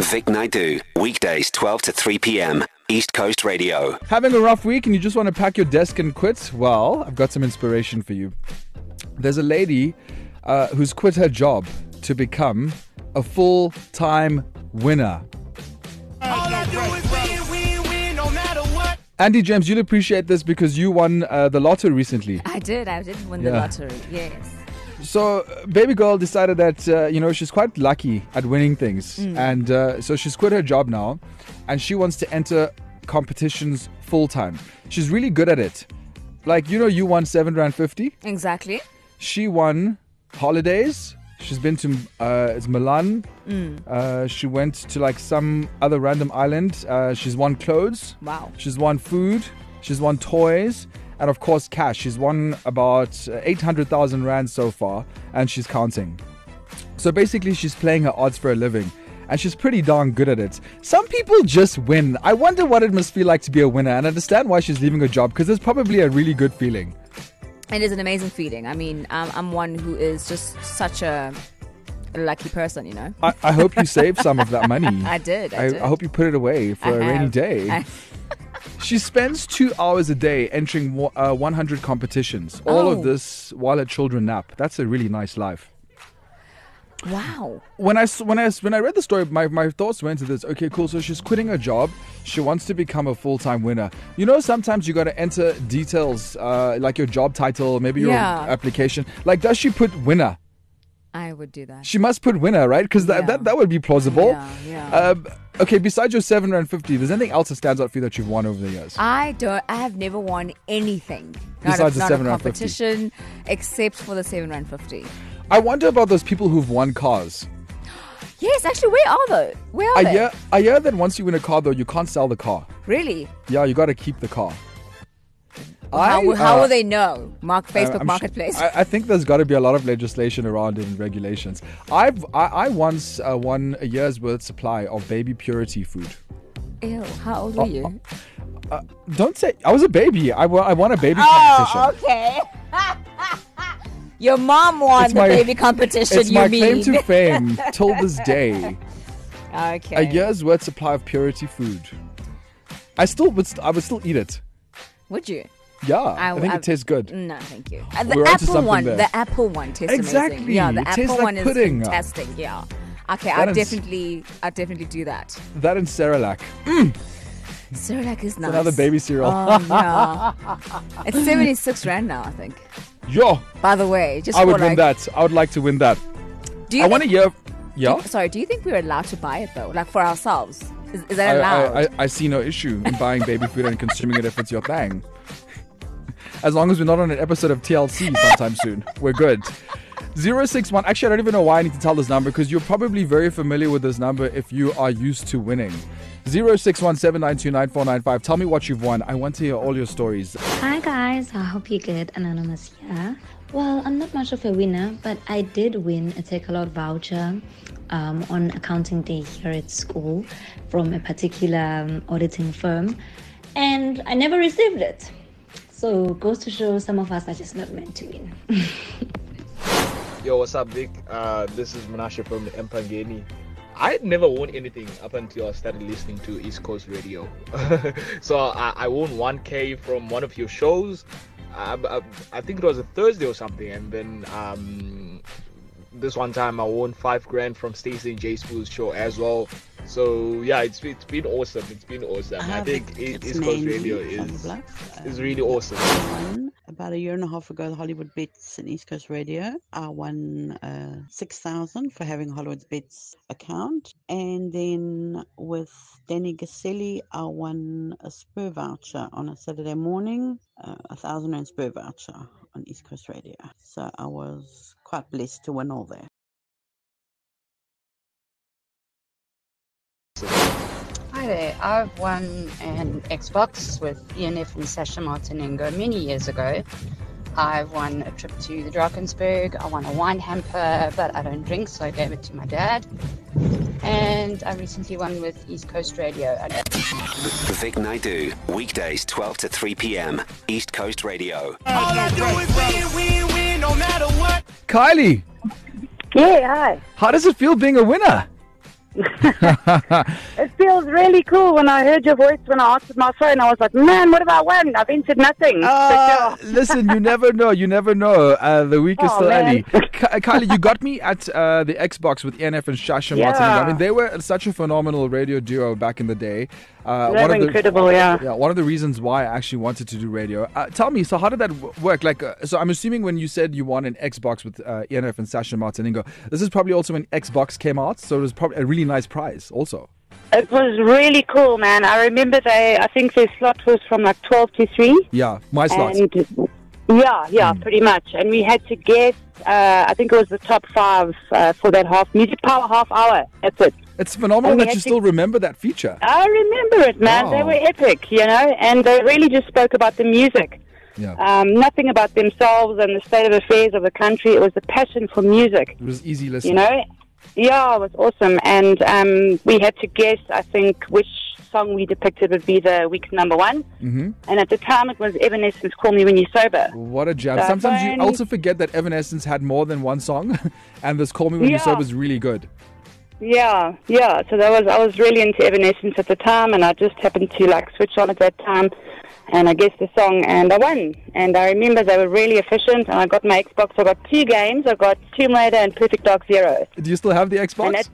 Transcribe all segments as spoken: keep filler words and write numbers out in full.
Vic Naidu, weekdays twelve to three p.m. East Coast Radio. Having a rough week and you just want to pack your desk and quit? Well, I've got some inspiration for you. There's a lady uh, who's quit her job to become a full-time winner. Andy James, you'll appreciate this because you won uh, the lotto recently. I did. I did win Yeah. the lottery. Yes. So, uh, baby girl decided that, uh, you know, she's quite lucky at winning things. Mm. And uh, so she's quit her job now and she wants to enter competitions full-time. She's really good at it. Like, you know, you won seven rand fifty. Exactly. She won holidays. She's been to uh, it's Milan. Mm. Uh, she went to like some other random island. Uh, she's won clothes. Wow. She's won food. She's won toys. And of course, cash. She's won about eight hundred thousand rand so far. And she's counting. So basically, she's playing her odds for a living. And she's pretty darn good at it. Some people just win. I wonder what it must feel like to be a winner. And I understand why she's leaving her job. Because it's probably a really good feeling. It is an amazing feeling. I mean, I'm, I'm one who is just such a lucky person, you know. I, I hope you saved some of that money. I did. I, I, did. I hope you put it away for I a rainy have. day. I- She spends two hours a day entering wa- uh, one hundred competitions. All Oh. of this while her children nap. That's a really nice life. Wow. When I, s- when I, s- when I read the story, my, my thoughts went to this. Okay, cool. So she's quitting her job. She wants to become a full-time winner. You know, sometimes you got to enter details uh, like your job title, maybe your Yeah. application. Like, does she put winner? I would do that. She must put winner, right? Because that, Yeah. that, that would be plausible. Yeah, yeah. Um, okay, besides your seven rand fifty, there's anything else that stands out for you that you've won over the years? I don't. I have never won anything. Not Besides a, the not seven a rand fifty. competition, except for the seven rand fifty. I wonder about those people who've won cars. Yes, actually, where are they? Where are I they? hear, I hear that once you win a car, though, you can't sell the car. Really? Yeah, you got to keep the car. how I, will- how uh, will they know? Mark Facebook I'm sh- Marketplace. I, I think there's got to be a lot of legislation around it and regulations. I've I, I once uh, won a year's worth supply of baby purity food. Ew, how old were Oh, you? Uh, don't say I was a baby. I won, I won a baby Oh, competition. okay. Your mom won It's the my- baby competition, It's you my mean? claim to fame till this day. Okay. A year's worth supply of purity food. I still would st- I would still eat it. Would you? Yeah, I, think I- it tastes good. No, thank you. Uh, the We're onto apple something one, there. the apple one tastes Exactly. amazing. Yeah, the It apple tastes like one is pudding. fantastic. Yeah. Okay, That I'll is- definitely, I'll definitely do that. That and Cerelac. Cerelac is nice. Another baby cereal. Oh, yeah. It's seventy-six rand now, I think. Yo, By the way, just I would for win like, that. I would like to win that. Do you I want to think, hear. Yeah. Sorry, do you think we're allowed to buy it though, like for ourselves? Is, is I, that allowed? I, I, I see no issue in buying baby food and consuming it if it's your thing. As long as we're not on an episode of T L C sometime soon, we're good. zero six one. Actually, I don't even know why I need to tell this number because you're probably very familiar with this number if you are used to winning. zero six one seven nine two nine four nine five. Tell me what you've won. I want to hear all your stories. Hi guys, I hope you're good. Anonymous here. Well, I'm not much of a winner, but I did win a Takealot voucher um, on accounting day here at school from a particular um, auditing firm, and I never received it. So goes to show some of us are just not meant to win. Yo, what's up, Vic? Uh, this is Menashe from Empangeni. I had never won anything up until I started listening to East Coast Radio. So I, I won one K from one of your shows. I, I, I think it was a Thursday or something. And then um, this one time I won five grand from Stacey and Jay Spool's show as well. So yeah, it's it's been awesome. It's been awesome. Uh, I think Vic, E- it's East Coast Mandy Radio from the is Bluff. is Um, really awesome. I won about a year and a half ago the Hollywood Bets in East Coast Radio. I won uh, six thousand for having a Hollywood Bets account, and then with Danny Gaselli, I won a Spur voucher on a Saturday morning, uh, a thousand rand Spur voucher on East Coast Radio. So I was quite blessed to win all that. Hi there. I've won an Xbox with E N F and Sasha Martinengo many years ago. I've won a trip to the Drakensberg. I won a wine hamper, but I don't drink, so I gave it to my dad. And I recently won with East Coast Radio. Vic Naidu, weekdays twelve to three p.m. East Coast Radio. Kylie, Yeah, hi. how does it feel being a winner? It feels really cool when I heard your voice when I answered my phone. I was like, man, what have I won? I've entered nothing. Uh, But, yeah. listen, you never know. You never know. Uh, the week is Oh, still man. early. K- Kylie, you got me at uh, the Xbox with E N F and Shasha Yeah. Martin. I mean, they were such a phenomenal radio duo back in the day. Uh, They were incredible, yeah. Yeah, one of the reasons why I actually wanted to do radio. Uh, tell me, so how did that w- work? Like, uh, so I'm assuming when you said you won an Xbox with uh, E N F and Sasha Martiningo, this is probably also when Xbox came out, so it was probably a really nice prize also. It was really cool, man. I remember they, I think their slot was from like twelve to three. Yeah, my slots. And yeah, yeah, Hmm. pretty much. And we had to guess, uh, I think it was the top five uh, for that half, Music Power half hour. That's it. It's phenomenal And we that you had to- still remember that feature. I remember it, man. Wow. They were epic, you know, and they really just spoke about the music. Yeah. Um, nothing about themselves and the state of affairs of the country. It was the passion for music, It was easy you listening. know. Yeah, it was awesome. And um, we had to guess, I think, which song we depicted would be the week's number one. Mm-hmm. And at the time, it was Evanescence, Call Me When You're Sober. What a jam. So Sometimes you when- also forget that Evanescence had more than one song, and this Call Me When You're Yeah. Sober was really good. Yeah, yeah. So that was I was really into Evanescence at the time, and I just happened to like switch on at that time, and I guessed the song, and I won. And I remember they were really efficient, and I got my Xbox. I got two games. I got Tomb Raider and Perfect Dark Zero. Do you still have the Xbox? And it-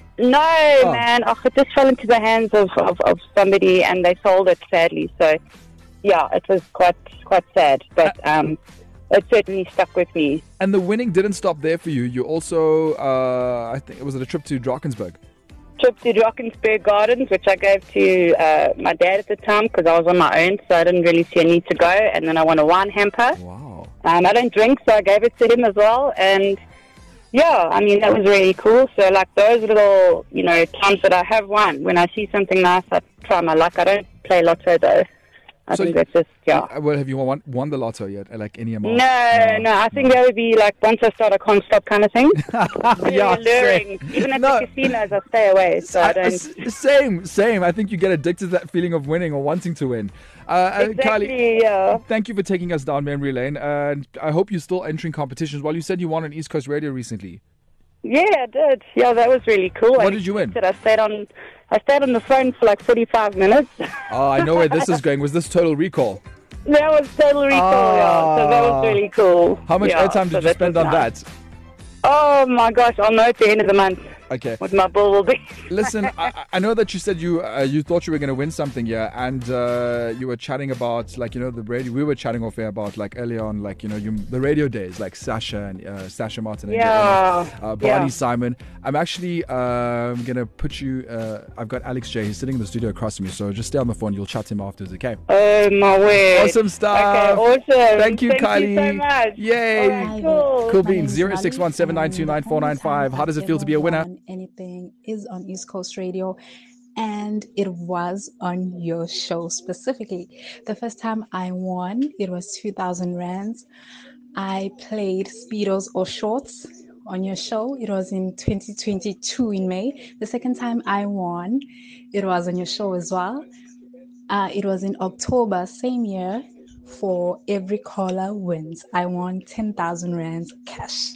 No, man. Oh, it just fell into the hands of, of, of somebody, and they sold it sadly. So, yeah, it was quite quite sad, but um, it certainly stuck with me. And the winning didn't stop there for you. You also, uh, I think it was a trip to Drakensberg. Trip to Drakensberg Gardens, which I gave to uh, my dad at the time because I was on my own, so I didn't really see a need to go. And then I won a wine hamper. Wow. Um, I don't drink, so I gave it to him as well. And yeah, I mean, that was really cool. So, like, those little, you know, times that I have won, when I see something nice, I try my luck. I don't play lotto, though. I So think you- that's just, yeah. Uh, Well, have you won, won the lotto yet? Uh, Like any amount? No, no, I think that would be like once I start, I can't stop kind of thing. Really Yeah, alluring. Even at No. the casinos, I stay away, so I I- don't. s- same, same. I think you get addicted to that feeling of winning or wanting to win. Uh, uh, Exactly, Kylie, yeah. thank you for taking us down memory lane. Uh, I hope you're still entering competitions. Well, you said you won on East Coast Radio recently. Yeah, I did. Yeah, that was really cool. What I did you win? I stayed on, I stayed on the phone for like forty-five minutes. Oh, I know where this is going. Was this Total Recall? That was Total Recall, yeah. So that was really cool. How much yeah, airtime so did you spend was on nice. that? Oh my gosh, I'll know at the end of the month Okay. what my bill will be. Listen, I, I know that you said you uh, you thought you were going to win something, yeah, and uh, you were chatting about, like, you know, the radio. We were chatting off air about, like, earlier on, like, you know, you, the radio days, like Sasha and uh, Sasha Martin and Yeah, uh, Barney yeah. Simon. I'm actually um, going to put you. Uh, I've got Alex J. He's sitting in the studio across from me, so just stay on the phone. You'll chat to him afterwards, okay? Oh my word. Awesome stuff. Okay, awesome. Thank you, Thank Kylie. you so much. Yay. Alright, cool. Cool beans. zero six one seven nine two nine four nine five. How does it feel to be a winner? Anything is on East Coast Radio, and it was on your show specifically. The first time I won, it was two thousand rands. I played Speedos or Shorts on your show. It was in twenty twenty-two in May. The second time I won, it was on your show as well. Uh, it was in October, same year, for Every Caller Wins. I won ten thousand rands cash.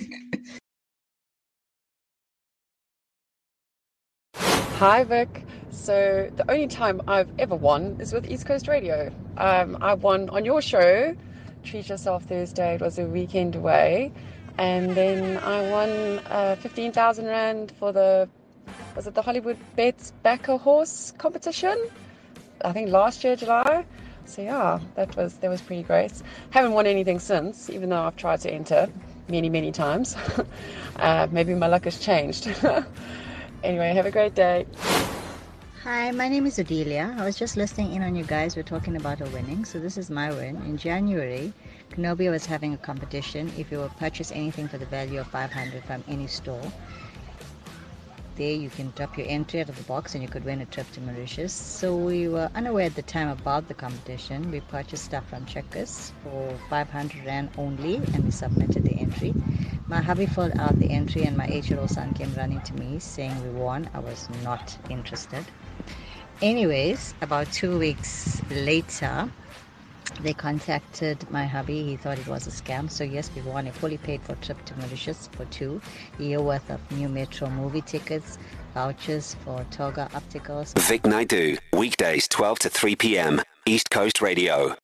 Hi Vic. So the only time I've ever won is with East Coast Radio. Um, I won on your show, Treat Yourself Thursday. It was a weekend away. And then I won uh, fifteen thousand rand for the, was it the Hollywood Bets Backer Horse competition? I think last year, July. So yeah, that was that was pretty great. Haven't won anything since, even though I've tried to enter many, many times. uh, maybe my luck has changed. Anyway, have a great day. Hi, my name is Odelia. I was just listening in on you guys. We're talking about a winning. So this is my win. In January, Kenobia was having a competition. If you will purchase anything for the value of five hundred from any store, there you can drop your entry out of the box and you could win a trip to Mauritius. So we were unaware at the time about the competition. We purchased stuff from Checkers for five hundred rand only and we submitted the entry. My hubby filled out the entry and my eight-year-old son came running to me saying we won. I was not interested. Anyways, about two weeks later, They contacted my hubby. He thought it was a scam. So yes, we won a fully paid for trip to Mauritius for two. A year worth of new Metro movie tickets, vouchers for Toga Opticals. Vic Naidu, weekdays twelve to three p.m. East Coast Radio.